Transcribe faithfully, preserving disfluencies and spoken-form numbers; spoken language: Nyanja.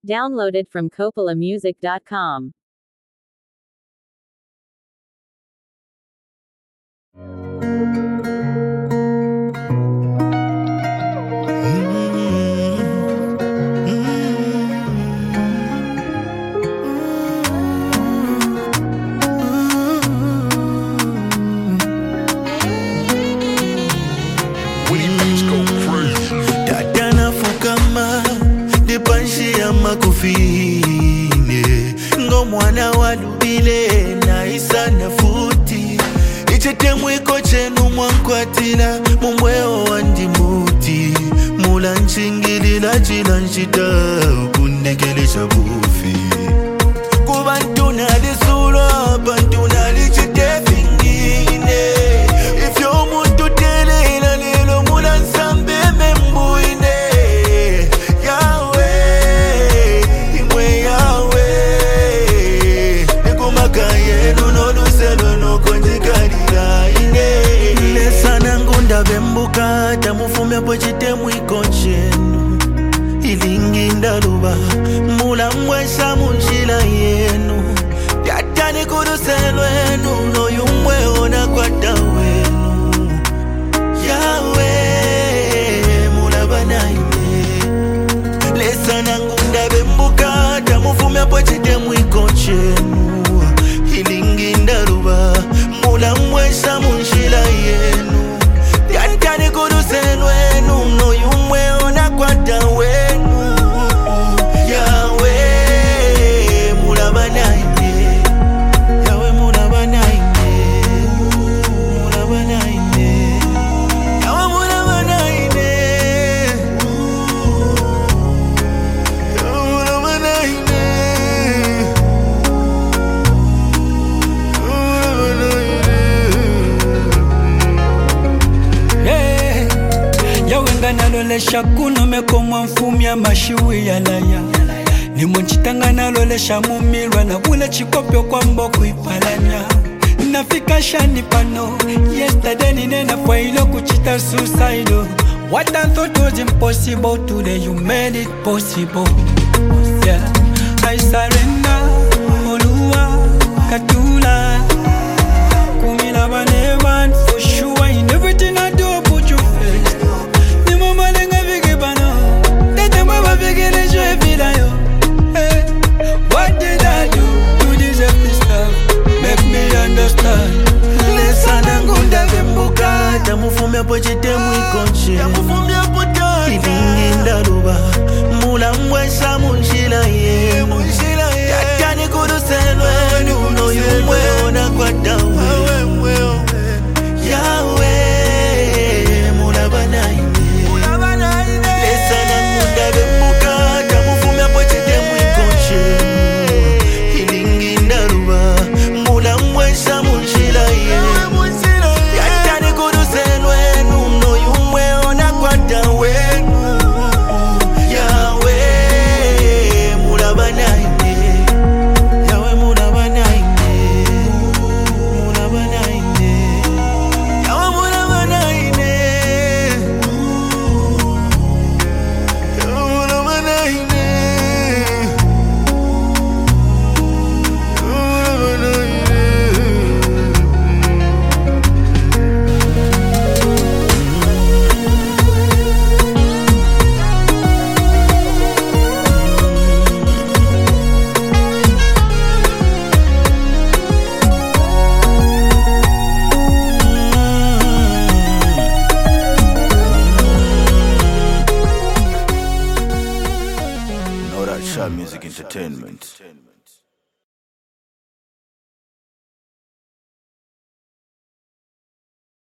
Downloaded from Coppola Music dot com. Makufine ngomwana walubile na isana futi ichetemwe kochenu mwankwatila mumweo wandimuti mula nchingilila chila nchita kundekelesha bufi kubantuna lisulo bantuna lichitefingine ifyo muntu telela lelo mula nsambe membuine bembuka tamufume pochite mwiko chenu ilingi ndaluba mula mwesha munjila yenu yatani kuduselwenu no yumwe ona kwa dawenu yawe mula banaine lesa nangunda bembuka tamufume pochite mwiko chenu ilingi ndaluba mula mwesha munjila yenu yantani kuduselwenu no yumwe ona kwata wenu yawe mulabanaine yawe mulabanaine mulabanaine yawe mulabanaine yawe mulabanaine nalolesha kuno mekomwa mfumya mashiwi ya laya nimunchitanga nalolesha mumilwa na ule chikopyo kwa mboku ipalanya nafika shani pano yesterday ninena kwa ilo kuchita suicide. What I thought was impossible today you made it possible. Yeah, I surrender Oluwa Katula Kumila Banevan for sure in everything I do put you first. What did I do to deserve this love? Make me understand. Lesa nangunda bembuka tamufume pochite mwikoche ilingi ndaluba mula mwesha munjila yenu yatani kuduselwenu no yumwe ona kwa dawe yawe mula banaine lesa nangunda bembuka tamufume pochite mwikoche ilingi ndaluba mula mwesha munjila yenu yatani kuduselwenu no yumwe ona kwa dawe yawe mula banaine yawe mula banaine mula banaine yawe mula banaine yawe mula banaine Nora Shah Music Entertainment.